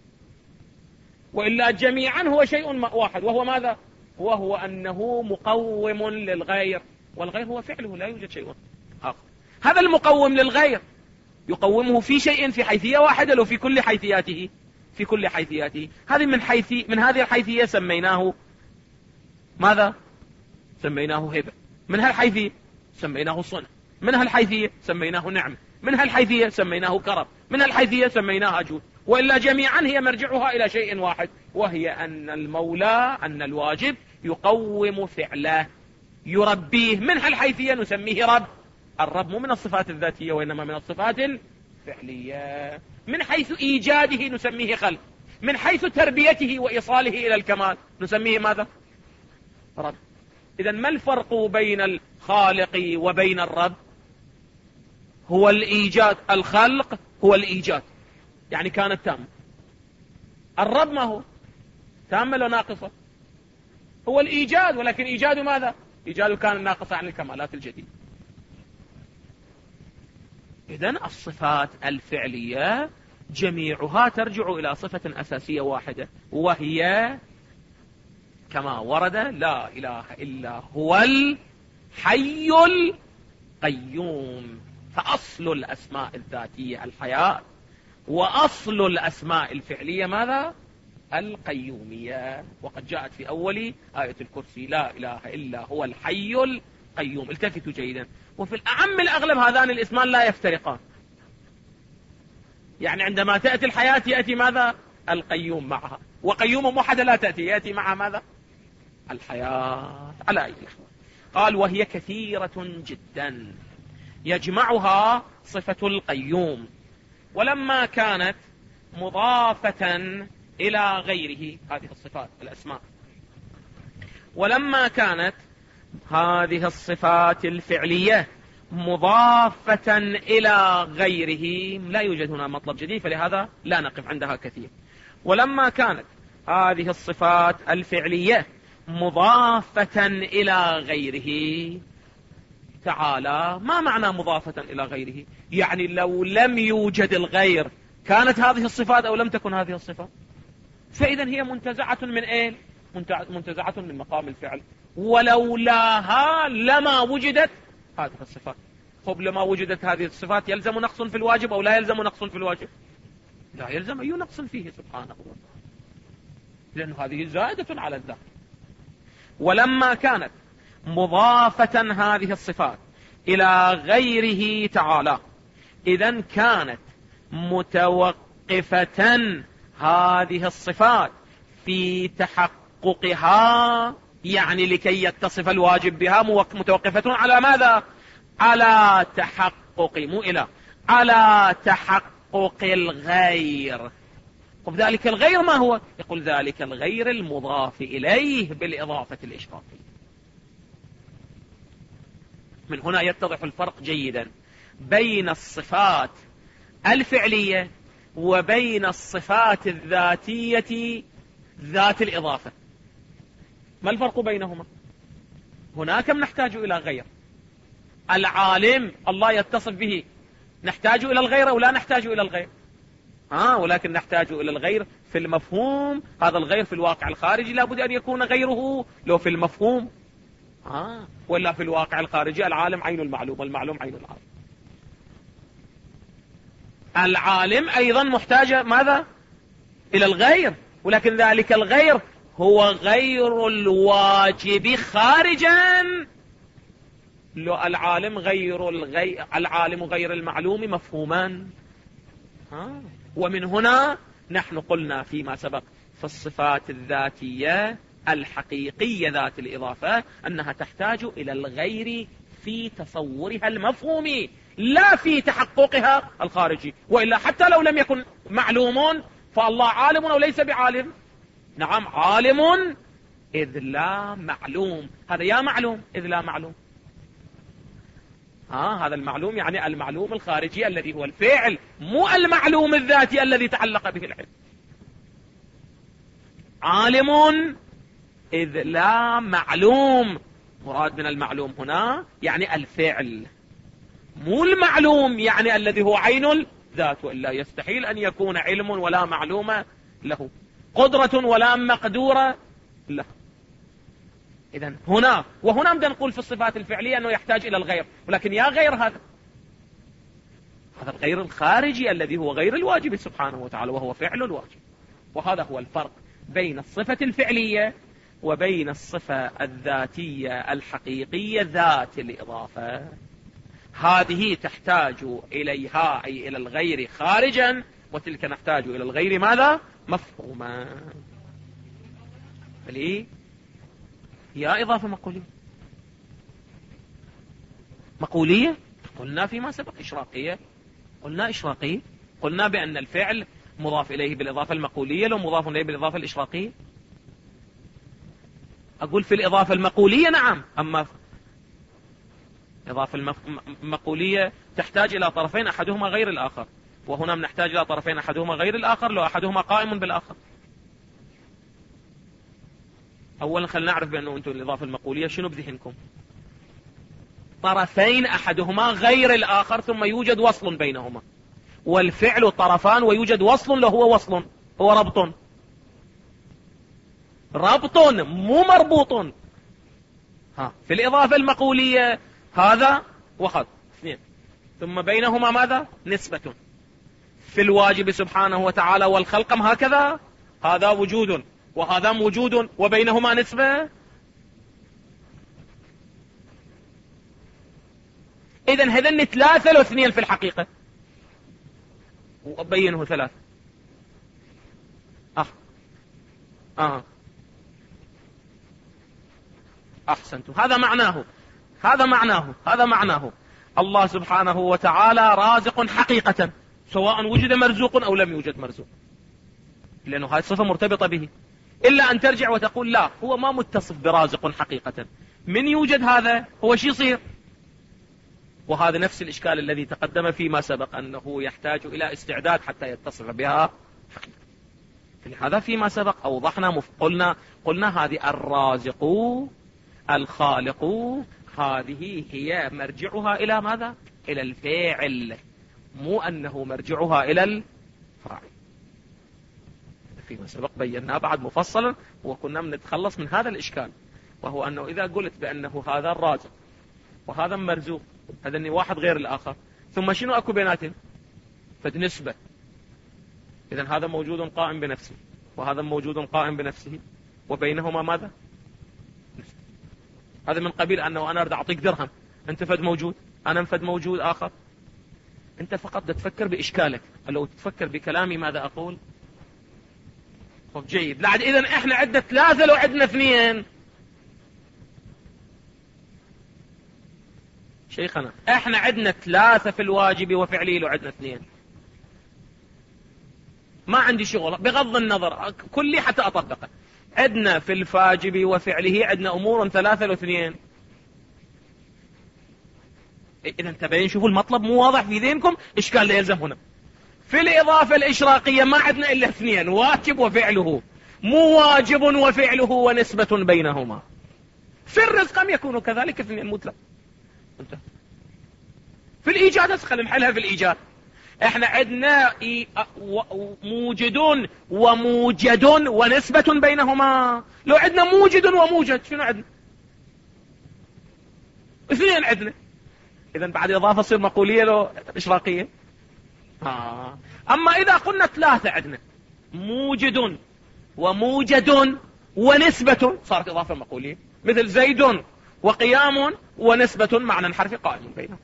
وإلا جميعا هو شيء واحد، وهو ماذا؟ وهو أنه مقوم للغير، والغير هو فعله، لا يوجد شيء آخر. هذا المقوم للغير يقومه في شيء في حيثية واحدة لو في كل حيثياته، في كل حيثياته. هذه من حيث من هذه الحيثية سميناه ماذا؟ سميناه هبة. من هالحيثية سميناه صنع. من هالحيثية سميناه نعمة. من هالحيثية سميناه كرم. من هالحيثية سميناها جود، وإلا جميعا هي مرجعها إلى شيء واحد، وهي أن المولى أن الواجب يقوم فعله يربيه. من هالحيثية نسميه رب. الرب مو من الصفات الذاتية وإنما من الصفات الفعلية. من حيث إيجاده نسميه خلق، من حيث تربيته وإيصاله إلى الكمال نسميه ماذا؟ رب. إذن ما الفرق بين الخالق وبين الرب؟ هو الإيجاد. الخلق هو الإيجاد، يعني كانت تامة. الرب ما هو؟ تامة لو ناقصة؟ هو الإيجاد، ولكن إيجاد ماذا؟ إيجاد كان ناقصة عن الكمالات الجديدة. إذن الصفات الفعلية جميعها ترجع إلى صفة أساسية واحدة، وهي كما ورد لا إله إلا هو الحي القيوم. فأصل الأسماء الذاتية الحياة، وأصل الأسماء الفعلية ماذا؟ القيومية. وقد جاءت في أول آية الكرسي لا إله إلا هو الحي القيوم. التفتوا جيدا، وفي الأعم الأغلب هذان الاسمان لا يفترقان، يعني عندما تأتي الحياة يأتي ماذا؟ القيوم معها، وقيوم موحدة لا تأتي، يأتي معها ماذا؟ الحياة. على أي نحو. قال وهي كثيرة جدا يجمعها صفة القيوم. ولما كانت مضافة إلى غيره، هذه الصفات الأسماء، ولما كانت هذه الصفات الفعلية مضافة إلى غيره، لا يوجد هنا مطلب جديد فلهذا لا نقف عندها كثير. ولما كانت هذه الصفات الفعلية مضافة إلى غيره تعالى. ما معنى مضافة إلى غيره؟ يعني لو لم يوجد الغير كانت هذه الصفات أو لم تكن هذه الصفات، فإذا هي منتزعة من إيه؟ منتزعة من مقام الفعل، ولولاها لما وجدت هذه الصفات. خب لما وجدت هذه الصفات يلزم نقص في الواجب أو لا يلزم نقص في الواجب؟ لا يلزم أي نقص فيه سبحانه وتعالى، لأن هذه زائدة على الذات. ولما كانت مضافة هذه الصفات إلى غيره تعالى، إذن كانت متوقفة هذه الصفات في تحققها، يعني لكي يتصف الواجب بها متوقفة على ماذا؟ على تحقق، مو إلى، على تحقق الغير. وذلك الغير ما هو؟ يقول ذلك الغير المضاف إليه بالإضافة الإشراقية. من هنا يتضح الفرق جيدا بين الصفات الفعلية وبين الصفات الذاتية ذات الإضافة. ما الفرق بينهما؟ هناك نحتاج إلى غير. العالم الله يتصف به، نحتاج إلى الغير أو لا نحتاج إلى الغير؟ آه ولكن نحتاج إلى الغير في المفهوم. هذا الغير في الواقع الخارجي لابد أن يكون غيره لو في المفهوم، آه ولا في الواقع الخارجي العالم عين المعلوم والمعلوم عين العالم. العالم أيضا محتاج ماذا؟ إلى الغير، ولكن ذلك الغير هو غير الواجب خارجا. لو العالم غير الغير العالم غير المعلوم مفهوما. آه. ومن هنا نحن قلنا فيما سبق في الصفات الذاتية الحقيقية ذات الإضافة أنها تحتاج إلى الغير في تصورها المفهومي لا في تحققها الخارجي، وإلا حتى لو لم يكن معلوم فالله عالم أو ليس بعالم. نعم عالم إذ لا معلوم، هذا يا معلوم إذ لا معلوم. آه هذا المعلوم يعني المعلوم الخارجي الذي هو الفعل، مو المعلوم الذاتي الذي تعلق به العلم. عالم إذ لا معلوم، مراد من المعلوم هنا يعني الفعل، مو المعلوم يعني الذي هو عين الذات، وإلا يستحيل أن يكون علم ولا معلوم له، قدرة ولا مقدورة له. إذن هنا وهنا بدنا نقول في الصفات الفعلية أنه يحتاج إلى الغير، ولكن يا غير هذا هذا الغير الخارجي الذي هو غير الواجب سبحانه وتعالى وهو فعل الواجب. وهذا هو الفرق بين الصفة الفعلية وبين الصفة الذاتية الحقيقية ذات الإضافة. هذه تحتاج إليها أي إلى الغير خارجا، وتلك نحتاج إلى الغير ماذا؟ مفهوما. ليه؟ يا إضافة مقولية مقولية قلنا فيما سبق إشراقية، قلنا إشراقية، قلنا بأن الفعل مضاف إليه بالإضافة المقولية لو مضاف إليه بالإضافة الإشراقية. أقول في الإضافة المقولية نعم، أما الإضافة المقولية تحتاج إلى طرفين أحدهما غير الآخر، وهنا نحتاج إلى طرفين أحدهما غير الآخر لو أحدهما قائم بالآخر. أولا خلينا نعرف بأنه أنتم الإضافة المقولية شنو بذهنكم؟ طرفين أحدهما غير الآخر ثم يوجد وصل بينهما، والفعل طرفان ويوجد وصل له هو وصل، هو ربط، ربط مو مربوط. ها في الإضافة المقولية هذا وهذا اثنين ثم بينهما ماذا؟ نسبة. في الواجب سبحانه وتعالى والخلق هكذا، هذا وجود وهذا موجود وبينهما نسبة. إذن هذن ثلاثة لو اثنين في الحقيقة، وأبينه ثلاثة. أه أه أحسنت. هذا معناه هذا معناه هذا معناه الله سبحانه وتعالى رازق حقيقة سواء وجد مرزوق أو لم يوجد مرزوق، لأنه هذه الصفة مرتبطة به، إلا أن ترجع وتقول لا هو ما متصف برازق حقيقة، من يوجد هذا هو شي يصير. وهذا نفس الإشكال الذي تقدم فيما سبق أنه يحتاج إلى استعداد حتى يتصف بها حقيقة. هذا فيما سبق أوضحنا قلنا قلنا هذه الرازق الخالق هذه هي مرجعها إلى ماذا؟ إلى الفاعل، مو أنه مرجعها إلى الفاعل. فيما سبق بينا بعد مفصلا وكنا بنتخلص من هذا الإشكال، وهو أنه إذا قلت بأنه هذا الرازق وهذا مرزوق، هذا واحد غير الآخر، ثم شنو أكو بيناتهم؟ فنسبة. إذن هذا موجود قائم بنفسه وهذا موجود قائم بنفسه وبينهما ماذا؟ نسبة. هذا من قبيل أنه أنا أريد أعطيك درهم، أنت فد موجود أنا فد موجود آخر، أنت فقط تفكر بإشكالك، لو تفكر بكلامي ماذا أقول؟ طب جيد. لعد إذن إحنا عدنا ثلاثة لو عدنا اثنين. شيخنا إحنا عدنا ثلاثة في الواجب وفعلي لو عدنا اثنين، ما عندي شغل بغض النظر كلي حتى أطبقه. عدنا في الواجب وفعله عدنا أمور ثلاثة لو اثنين. إذا تبين شوفوا المطلب مو واضح في ذهنكم، إشكال لا يلزم هنا. في الإضافة الإشراقية ما عندنا إلا اثنين، واجب وفعله، مو واجب وفعله ونسبة بينهما. في الرزق أم يكون كذلك اثنين مطلق. في الإيجاد أسخل نحلها في الإيجاد. احنا عندنا موجد وموجد ونسبة بينهما. لو عندنا موجد وموجد شنو عندنا؟ اثنين عندنا. إذن بعد إضافة تصير مقولية لو إشراقية. آه. أما إذا قلنا ثلاثة عندنا موجد وموجد ونسبة صارت إضافة مقولية، مثل زيد وقيام ونسبة معنى حرفي قائم بينهم.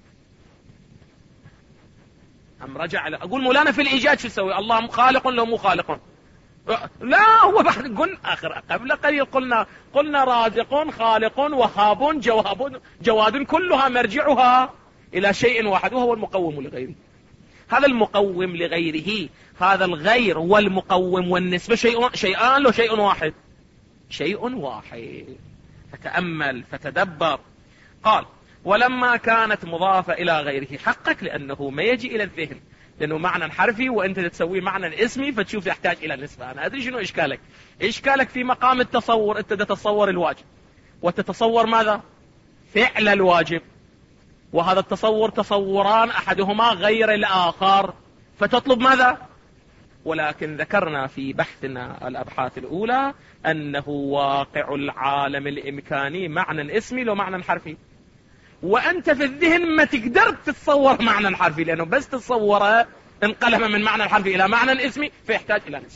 أم رجع أقول مولانا في الإيجاد شو يسوي؟ الله خالق لو مو خالق؟ لا، هو بعد قلنا آخر قبل قليل قلنا قلنا رازق خالق وهاب جواب جواد كلها مرجعها إلى شيء واحد وهو المقوم لغيره. هذا المقوم لغيره، هذا الغير والمقوم والنسبة شيء شيئان لو شيء واحد، شيء واحد. فتأمل فتدبر. قال ولما كانت مضافة إلى غيره حقك، لأنه ما يجي إلى الذهن، لأنه معنى حرفي وأنت تسويه معنى اسمي فتشوف يحتاج إلى النسبة. أنا أدري شنو إشكالك. إشكالك في مقام التصور، أنت تتصور الواجب وتتصور ماذا؟ فعل الواجب، وهذا التصور تصوران أحدهما غير الآخر، فتطلب ماذا؟ ولكن ذكرنا في بحثنا الأبحاث الأولى أنه واقع العالم الإمكاني معنى اسمي لو معنى حرفي، وأنت في الذهن ما تقدر تتصور معنى حرفي، لأنه بس تتصوره انقلب من معنى الحرفي إلى معنى اسمي فيحتاج إلى نسبة.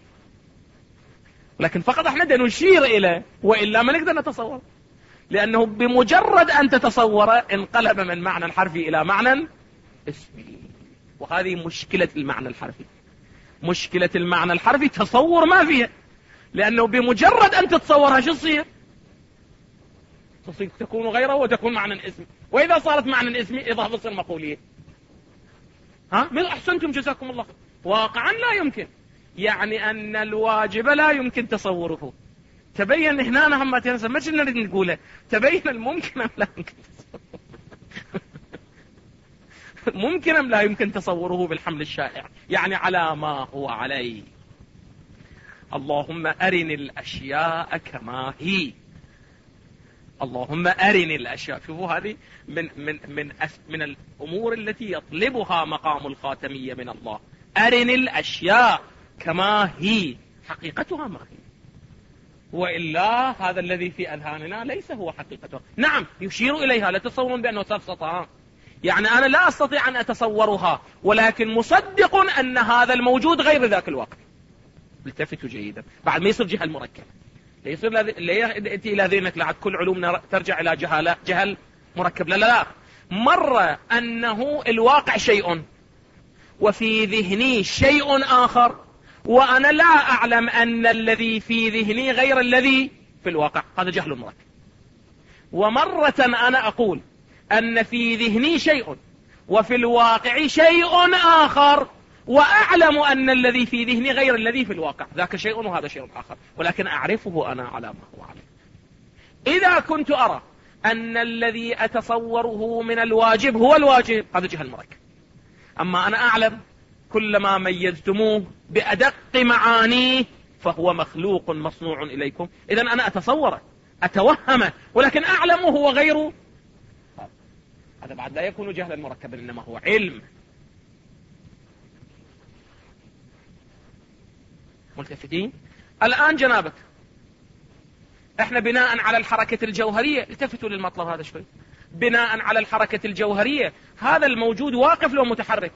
لكن فقط احنا بدنا نشير إليه، وإلا ما نقدر نتصور، لأنه بمجرد أن تتصوره انقلب من معنى الحرفي إلى معنى اسمي. وهذه مشكلة المعنى الحرفي. مشكلة المعنى الحرفي تصور ما فيها، لأنه بمجرد أن تتصورها شو تصير؟ تصير تكون غيره وتكون معنى اسمي، وإذا صارت معنى اسمي إضافة تصير مقولية. ها؟ أحسنتم جزاكم الله. واقعا لا يمكن، يعني أن الواجب لا يمكن تصوره. تبين هنا أنا هم تنسى ما نريد نقوله، تبين الممكن أم لا يمكن تصوره. ممكن أم لا يمكن تصوره بالحمل الشائع، يعني على ما هو عليه. اللهم أرني الأشياء كما هي. اللهم أرني الأشياء. شوفوا هذه من من من من الأمور التي يطلبها مقام الخاتمية من الله. أرني الأشياء كما هي، حقيقتها ما هي، وإلا هذا الذي في أذهاننا ليس هو حقيقتها. نعم يشير إليها، لا تصورون بأنه سفسطة، يعني أنا لا أستطيع أن أتصورها، ولكن مصدق أن هذا الموجود غير ذاك الواقع. التفتوا جيدا بعد ما يصير جهل مركب، يصير لا يأتي إلى ذهنك لعد كل علومنا ترجع إلى جهل جهل مركب. لا لا لا، مرة أنه الواقع شيء وفي ذهني شيء آخر، وأنا لا أعلم أن الذي في ذهني غير الذي في الواقع، هذا جهل مركب. ومرة أنا أقول أن في ذهني شيء وفي الواقع شيء آخر، وأعلم أن الذي في ذهني غير الذي في الواقع، ذاك شيء وهذا شيء آخر، ولكن أعرفه أنا على ما هو عليه. إذا كنت أرى أن الذي أتصوره من الواجب هو الواجب، هذا جهل مركب. أما أنا أعلم كلما ميزتموه بأدق معانيه فهو مخلوق مصنوع إليكم، إذن أنا أتصوره أتوهمه، ولكن أعلمه هو غيره، هذا بعد لا يكون جهلا مركبا، إنما هو علم. ملتفتين الآن جنابك، احنا بناء على الحركة الجوهرية، التفتوا للمطلب هذا شوي، بناء على الحركة الجوهرية هذا الموجود واقف لو متحرك.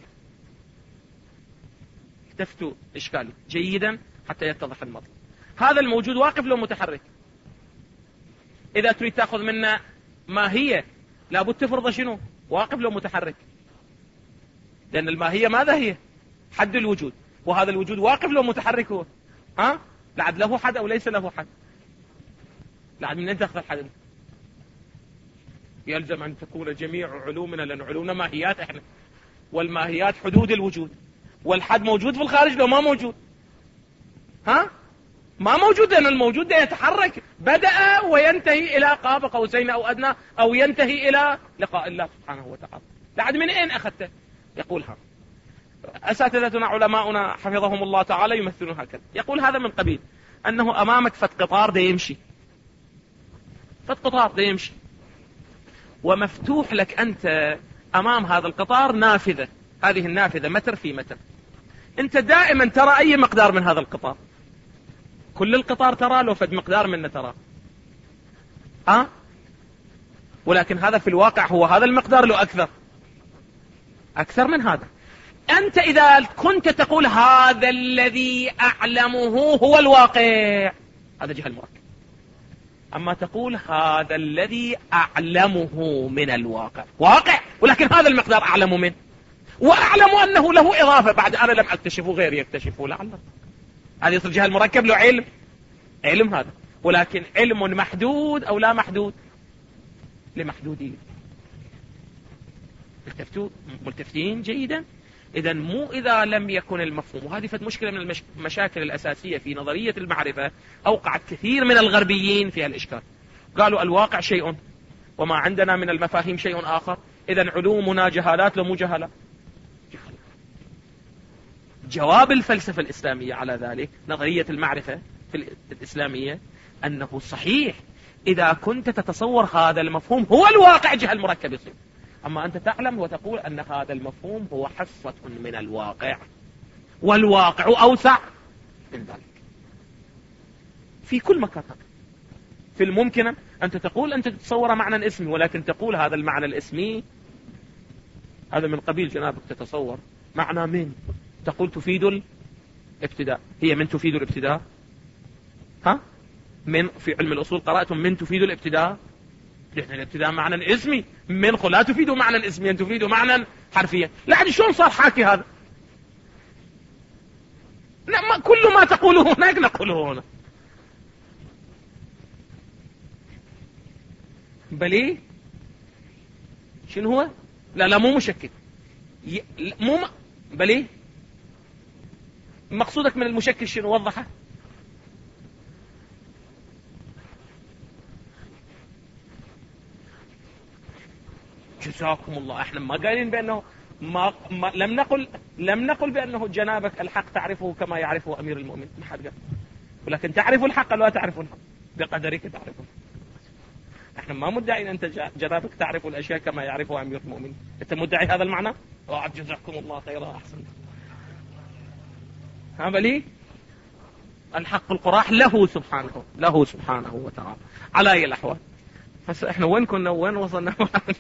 التفتوا إشكالي جيدا حتى يتضح المطلب. هذا الموجود واقف لو متحرك. إذا تريد تأخذ منا ماهية لابد تفرض شنو؟ واقف لو متحرك، لأن الماهية ماذا هي؟ حد الوجود، وهذا الوجود واقف لو متحرك هو. ها؟ لعد له حد أو ليس له حد؟ لعد من أين تأخذ الحد؟ يلزم أن تكون جميع علومنا، لأن علومنا ماهيات إحنا، والماهيات حدود الوجود، والحد موجود في الخارج لو ما موجود. ها؟ ما موجود، لأن الموجود ده يتحرك، بدأ وينتهي إلى قاب قوسين أو أدنى، أو ينتهي إلى لقاء الله سبحانه وتعالى. لعد من أين أخذته؟ يقولها أساتذتنا علماؤنا حفظهم الله تعالى يمثلون هكذا. يقول هذا من قبيل أنه أمامك فت قطار ده يمشي، فت قطار ده يمشي، ومفتوح لك أنت أمام هذا القطار نافذة، هذه النافذة متر في متر، أنت دائما ترى أي مقدار من هذا القطار، كل القطار ترى لو فد مقدار منه ترى أه؟ ولكن هذا في الواقع هو هذا المقدار لو أكثر أكثر من هذا. أنت إذا كنت تقول هذا الذي أعلمه هو الواقع، هذا جهل مركب. أما تقول هذا الذي أعلمه من الواقع، واقع ولكن هذا المقدار أعلم منه، وأعلم أنه له إضافة بعد أنا لم أكتشفه غيري يكتشفه لعله. هذا يصير جهل مركب له علم، علم هذا، ولكن علم محدود أو لا محدود؟ لمحدودين. ملتفتين جيدا. إذا مو إذا لم يكن المفهوم، وهذه فت مشكلة من المشاكل الأساسية في نظرية المعرفة أوقعت كثير من الغربيين في الإشكال. قالوا الواقع شيء وما عندنا من المفاهيم شيء آخر، إذا علومنا جهالات لو مو جهالات. جواب الفلسفة الإسلامية على ذلك، نظرية المعرفة في الإسلامية، أنه صحيح إذا كنت تتصور هذا المفهوم هو الواقع جهل مركب يصير، أما أنت تعلم وتقول أن هذا المفهوم هو حصة من الواقع، والواقع أوسع من ذلك في كل مكان. في الممكن أنت تقول أنت تتصور معنى اسمي، ولكن تقول هذا المعنى الاسمي هذا من قبيل جنابك تتصور معنى من، تقول تفيد الابتداء. هي من تفيد الابتداء؟ ها؟ من في علم الأصول قرأتم من تفيد الابتداء؟ لأن الابتداء معنى اسمي، من لا تفيد معنى اسميا، تفيد معنى حرفيا. لا شلون صار حاكي هذا؟ كل ما تقوله هناك نقوله هنا. بلي شنو هو؟ لا لا مو مشكك، ي... مو م... بلي مقصودك من المشكل شنو؟ وضحه. جزاكم الله. احنا ما قايلين بانه ما, ما لم نقل لم نقل بانه جنابك الحق تعرفه كما يعرفه امير المؤمنين، ما حد قال، ولكن تعرف الحق ولا تعرف الحق بقدرك تعرفه. احنا ما مدعين انت جنابك تعرف الاشياء كما يعرفها امير المؤمنين، انت مدعي هذا المعنى؟ جزاكم الله خيرا، احسنت. ها بلي الحق القراح له سبحانه له سبحانه وتعالى على اي الاحوال. هسه احنا وين كنا وين وصلنا؟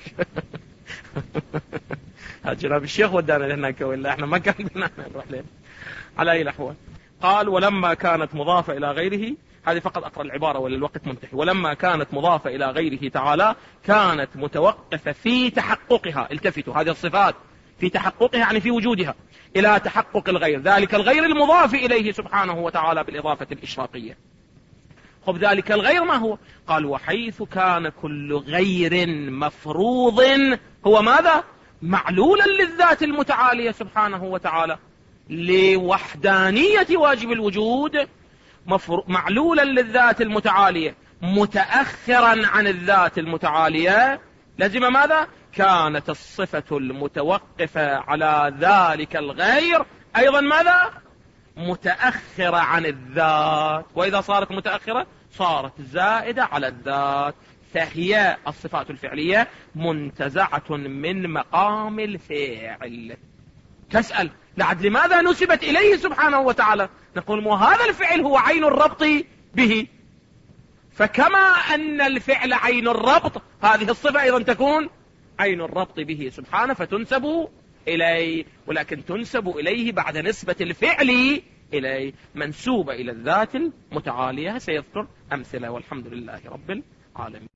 جناب الشيخ ودانا هناك ولا احنا ما كان بدنا نروح له. على اي الاحوال قال ولما كانت مضافة الى غيره، هذه فقط اقرا العبارة ولا الوقت منتهي. ولما كانت مضافة الى غيره تعالى كانت متوقفة في تحققها، التفتوا هذه الصفات في تحققها يعني في وجودها، الى تحقق الغير، ذلك الغير المضاف اليه سبحانه وتعالى بالاضافة الاشراقية. خب ذلك الغير ما هو؟ قال وحيث كان كل غير مفروض هو ماذا؟ معلولا للذات المتعالية سبحانه وتعالى لوحدانية واجب الوجود، معلولا للذات المتعالية متأخرا عن الذات المتعالية، لازم ماذا؟ كانت الصفة المتوقفة على ذلك الغير أيضا ماذا؟ متأخرة عن الذات، وإذا صارت متأخرة صارت زائدة على الذات، فهي الصفات الفعلية منتزعة من مقام الفعل. تسأل لعد لماذا نسبت إليه سبحانه وتعالى؟ نقول مو هذا الفعل هو عين الربط به، فكما أن الفعل عين الربط هذه الصفة أيضا تكون عين الربط به سبحانه، فتنسب إليه، ولكن تنسب إليه بعد نسبة الفعل إليه، منسوبة إلى الذات المتعالية. سيذكر أمثلة والحمد لله رب العالمين.